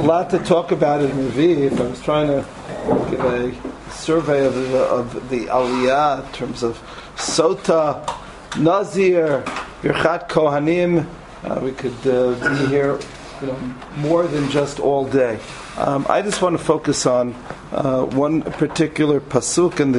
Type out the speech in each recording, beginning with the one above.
lot to talk about in Reviv. I was trying to give a survey of the Aliyah in terms of Sota, Nazir, Birchat Kohanim. We could be here, more than just all day. I just want to focus on one particular pasuk and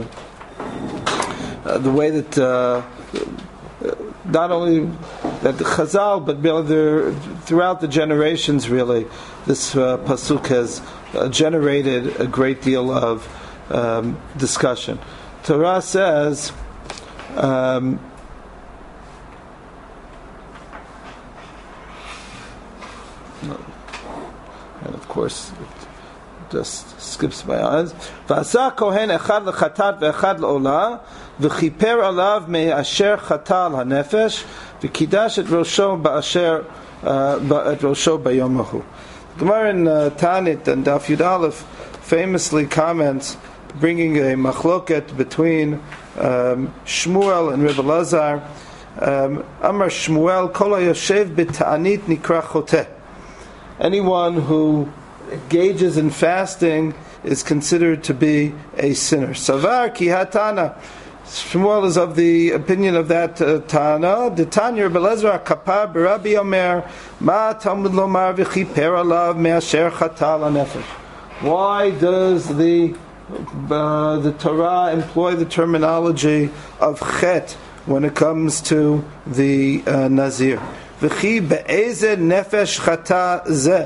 the way that not only that the Chazal, but throughout the generations, really, this pasuk has generated a great deal of discussion. Torah says, and of course, it just skips my eyes. V'asa kohen echad lechatat ve'echad le'olah v'chiper alav me'asher chatal hanefesh v'kidash et rosho ba'asher et rosho bayomahu. Gemara in Tanit and Daf Yud Aleph famously comments, bringing a machloket between Shmuel and Rebbe Lazar. Amar Shmuel kol hayoshev b'ta'anit nikra choteh. Anyone who engages in fasting is considered to be a sinner. Savar ki hatana. Shmuel is of the opinion of that Tana. The Tanya Rebbe Lezer Kapar B'Rabbi Omer Ma Talmud Lomar V'Chiper Alav Me'asher Chatal HaNefesh. Why does the Torah employ the terminology of chet when it comes to the Nazir? V'chi be'ezeh nefesh chata zeh.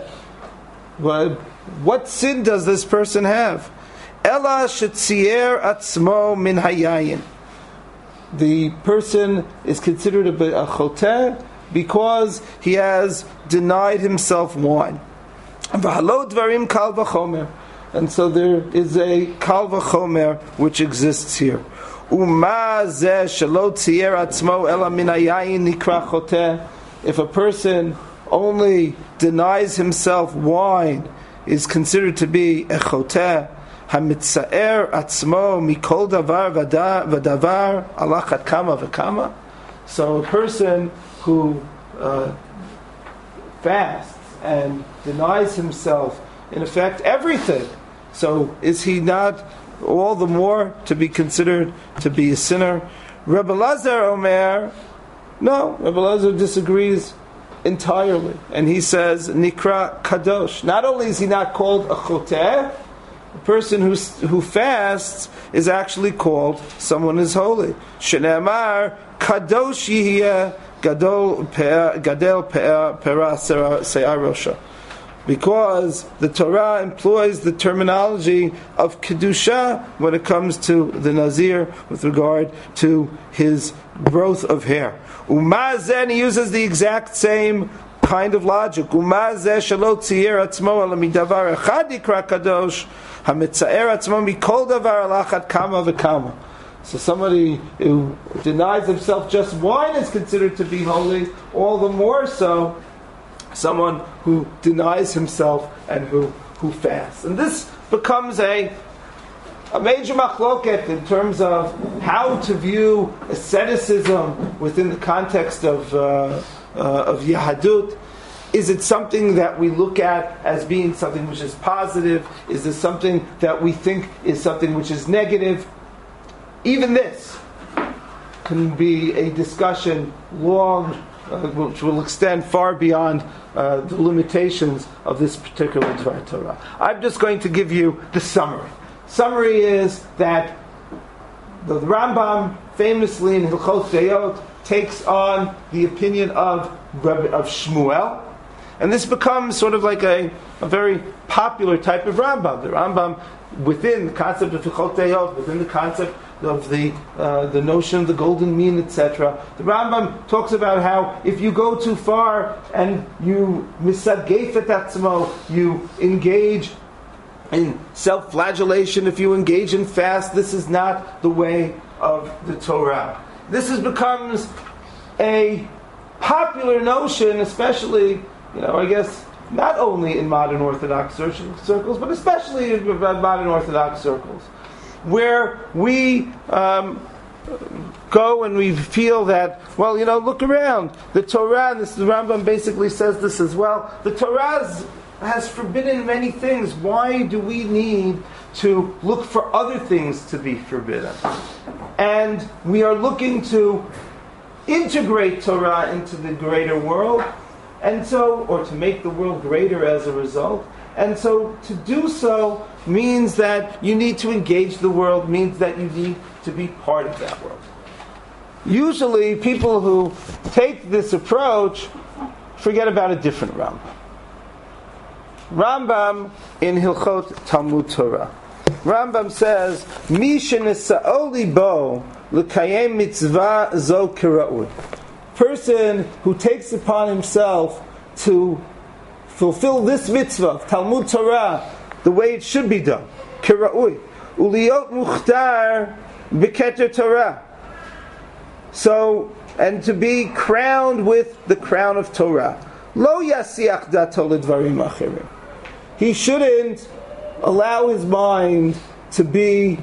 What sin does this person have? Ela shetzier atzmo min hayayin. The person is considered a choteh because he has denied himself wine. V'halo dvarim kal v'chomer. And so there is a kal v'chomer which exists here. Uma zeh shelo tzier atzmo ela min hayayin nikra choteh. If a person only denies himself wine, is considered to be a choteh. Hamitzaer atzmo mikol davar v'davar alachat kama v'kama. So a person who fasts and denies himself, in effect, everything. So is he not all the more to be considered to be a sinner? Rebbe Lazar Omer, no, Rebbe Lazar disagrees entirely, and he says Nikra Kadosh. Not only is he not called a choteh, a person who fasts is actually called someone is holy. Shene'amar Kadosh Yihiyeh Gadel Pera Se'ar Rosha. Because the Torah employs the terminology of Kedusha when it comes to the Nazir with regard to his growth of hair. Umazen, he uses the exact same kind of logic. Umazeh shalot tzier atzmo ala midavar echad yikra kadosh hamitzaer atzmo mikol davar alachat kama v'kama. So somebody who denies himself just wine is considered to be holy, all the more so someone who denies himself and who fasts. And this becomes a major machloket in terms of how to view asceticism within the context of Yahadut. Is it something that we look at as being something which is positive? Is this something that we think is something which is negative? Even this can be a discussion long, which will extend far beyond the limitations of this particular Dvar Torah. I'm just going to give you the summary. Summary is that the Rambam, famously in Hilchot Deyot, takes on the opinion of Shmuel, and this becomes sort of like a very popular type of Rambam. The Rambam, within the concept of Hilchot Deyot, within the concept of the notion of the golden mean, etc. The Rambam talks about how if you go too far and you misagefet atzmo, you engage in self-flagellation, if you engage in fast, this is not the way of the Torah. This becomes a popular notion, especially, I guess, not only in modern Orthodox circles, but especially in modern Orthodox circles, where we go and we feel that, look around. The Torah, and the Rambam basically says this as well, the Torah's has forbidden many things. Why do we need to look for other things to be forbidden? And we are looking to integrate Torah into the greater world, and so, or to make the world greater as a result. And so to do so means that you need to engage the world, means that you need to be part of that world. Usually people who take this approach forget about a different Rambam. Rambam in Hilchot Talmud Torah. Rambam says, Mi shenesa'o libo l'kayem mitzvah zo kira'ui. Person who takes upon himself to fulfill this mitzvah of Talmud Torah the way it should be done, kira'ui, uliyot mukhtar b'keter Torah. So, and to be crowned with the crown of Torah. Lo yasiach dato l'dvarim achirim. He shouldn't allow his mind to be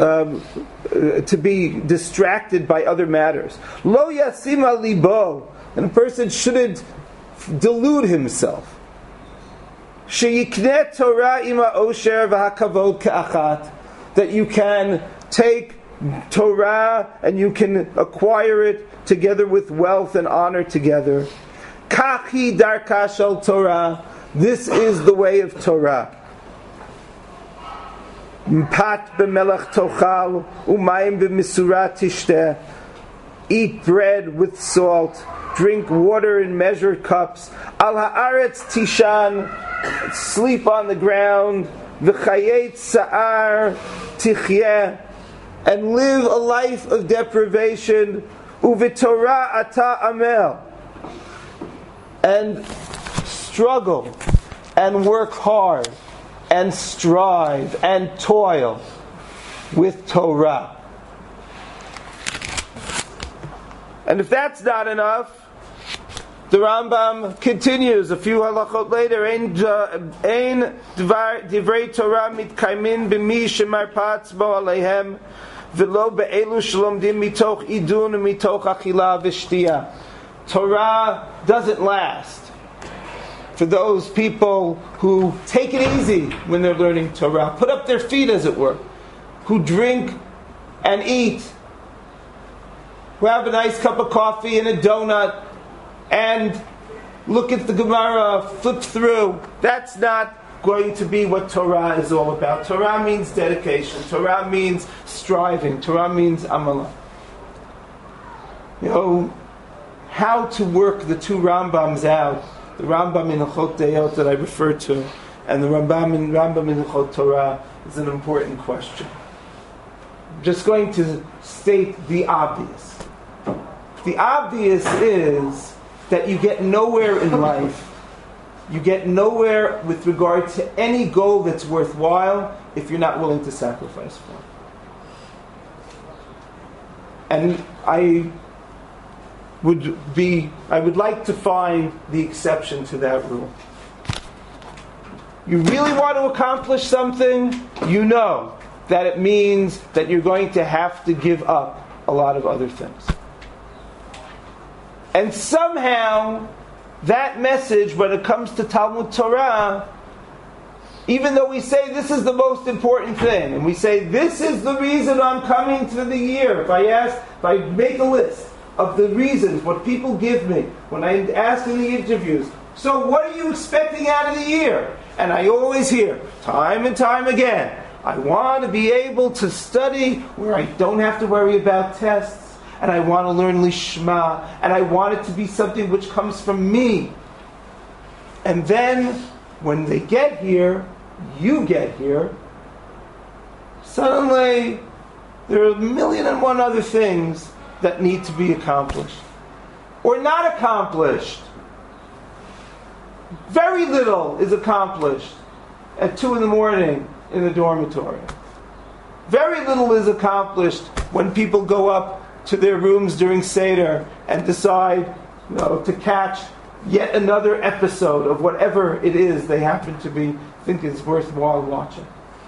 distracted by other matters. Lo yasima libo, and a person shouldn't delude himself. Sheyikneh Torah ima osher v'hakavod ka'achat, that you can take Torah and you can acquire it together with wealth and honor together. Kachi darka shel Torah. This is the way of Torah. Pat b'melach tochal umayim b'misura tishteh. Eat bread with salt. Drink water in measured cups. Al haaretz tishan. Sleep on the ground. V'chayet sa'ar tichyeh. And live a life of deprivation. Uvitorah ata amel. And struggle and work hard and strive and toil with Torah. And if that's not enough, the Rambam continues a few halachot later. Ein divrei Torah mitkaimin b'mi shemarpatz bo aleihem v'lo be'elu shlomdim mitoch idun mitoch achila v'shtiya. Torah doesn't last for those people who take it easy when they're learning Torah, put up their feet, as it were, who drink and eat, who have a nice cup of coffee and a donut, and look at the Gemara, flip through. That's not going to be what Torah is all about. Torah means dedication. Torah means striving. Torah means amalah. You know, how to work the two Rambams out, the Rambam in Hilchot Deot that I referred to, and the Rambam in Hilchot Torah, is an important question. I'm just going to state the obvious. The obvious is that you get nowhere in life, you get nowhere with regard to any goal that's worthwhile if you're not willing to sacrifice for it. And I would like to find the exception to that rule. You really want to accomplish something, you know that it means that you're going to have to give up a lot of other things. And somehow, that message, when it comes to Talmud Torah, even though we say this is the most important thing, and we say this is the reason I'm coming to the year, if I make a list of the reasons, what people give me, when I ask in the interviews, so what are you expecting out of the year? And I always hear, time and time again, I want to be able to study where I don't have to worry about tests, and I want to learn Lishma, and I want it to be something which comes from me. And then, when they get here, you get here, suddenly there are 1,000,001 other things that need to be accomplished. Or not accomplished. Very little is accomplished at 2 a.m. in the dormitory. Very little is accomplished when people go up to their rooms during Seder and decide, to catch yet another episode of whatever it is they happen to think is worthwhile watching.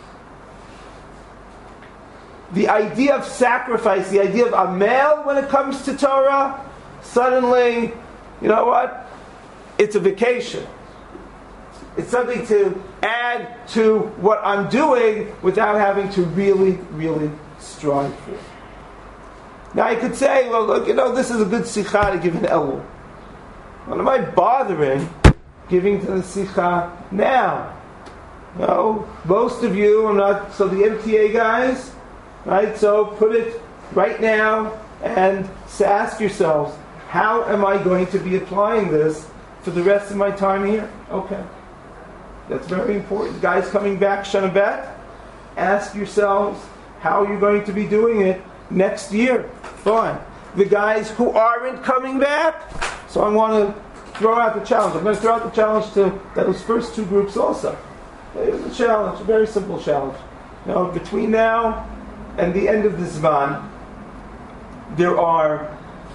The idea of sacrifice, the idea of amel when it comes to Torah, suddenly, you know what? It's a vacation. It's something to add to what I'm doing without having to really, really strive for. Now I could say, well, look, this is a good sikha to give an Elul. What am I bothering giving to the sikha now? No, most of you are not, so the MTA guys, right, so put it right now and ask yourselves, how am I going to be applying this for the rest of my time here? Okay. That's very important. Guys coming back, Shana Bet, ask yourselves how you're going to be doing it next year. Fine. The guys who aren't coming back, so I want to throw out the challenge. I'm going to throw out the challenge to those first two groups also. It's a challenge, a very simple challenge. Between now and the end of the Zman, there are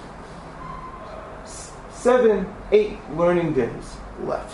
7, 8 learning days left.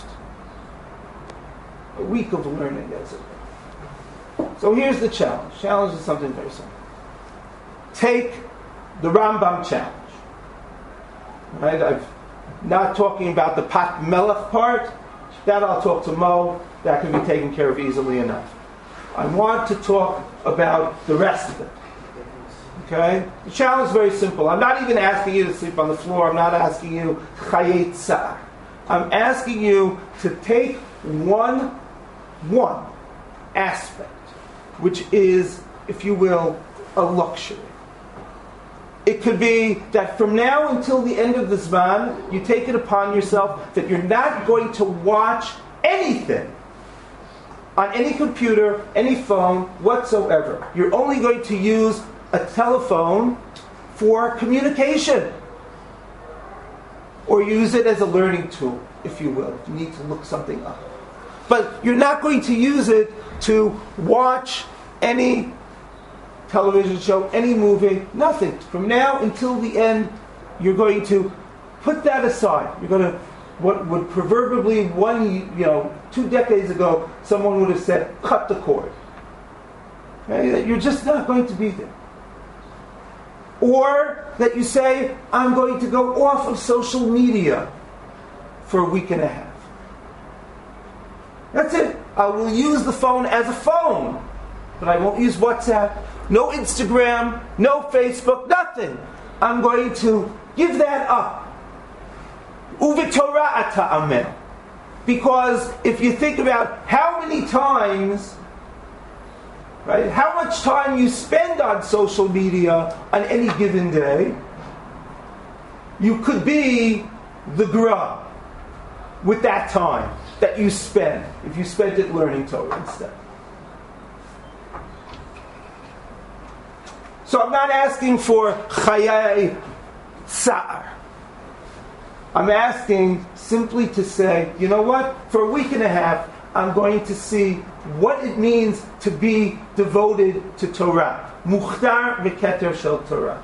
A week of learning, that's it. So here's the challenge. Challenge is something very simple. Take the Rambam challenge. Right? I'm not talking about the Pat Melech part. That I'll talk to Mo. That can be taken care of easily enough. I want to talk about the rest of it. Okay? The challenge is very simple. I'm not even asking you to sleep on the floor. I'm not asking you chayet sa'ar. I'm asking you to take one aspect, which is, if you will, a luxury. It could be that from now until the end of the Zman, you take it upon yourself that you're not going to watch anything on any computer, any phone whatsoever. You're only going to use a telephone for communication. Or use it as a learning tool, if you will, if you need to look something up. But you're not going to use it to watch any television show, any movie, nothing. From now until the end, you're going to put that aside. You're going to, what would proverbially 2 decades ago, someone would have said, cut the cord. Okay? That you're just not going to be there. Or that you say, I'm going to go off of social media for a week and a half. That's it. I will use the phone as a phone, but I won't use WhatsApp, no Instagram, no Facebook, nothing. I'm going to give that up. Uvitorah ata amen. Because if you think about how many times, right, how much time you spend on social media on any given day, you could be the Gra with that time that you spend, if you spent it learning Torah instead. So I'm not asking for chayei sa'ar. I'm asking simply to say, you know what? For a week and a half, I'm going to see what it means to be devoted to Torah. Mukhtar v'keter shel Torah.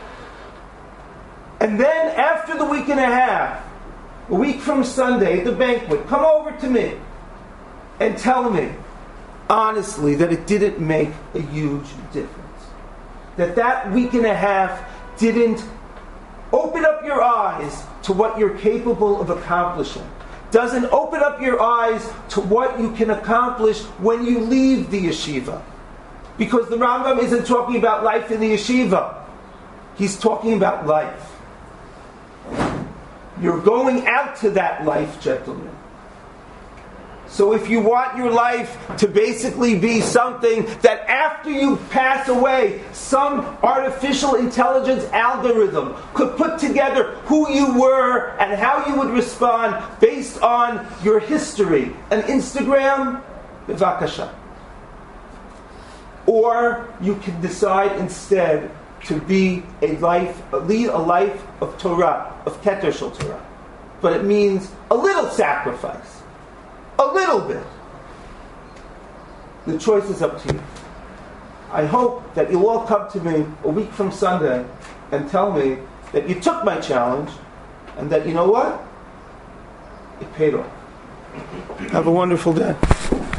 And then after the week and a half, a week from Sunday at the banquet, come over to me and tell me, honestly, that it didn't make a huge difference. That week and a half didn't open up your eyes to what you're capable of accomplishing. Doesn't open up your eyes to what you can accomplish when you leave the yeshiva. Because the Rambam isn't talking about life in the yeshiva. He's talking about life. You're going out to that life, gentlemen. So if you want your life to basically be something that after you pass away, some artificial intelligence algorithm could put together who you were and how you would respond based on your history, an Instagram, b'vakasha. Or you can decide instead to lead a life of Torah, of Keter Shel Torah. But it means a little sacrifice. A little bit. The choice is up to you. I hope that you'll all come to me a week from Sunday and tell me that you took my challenge and that, you know what? It paid off. Have a wonderful day.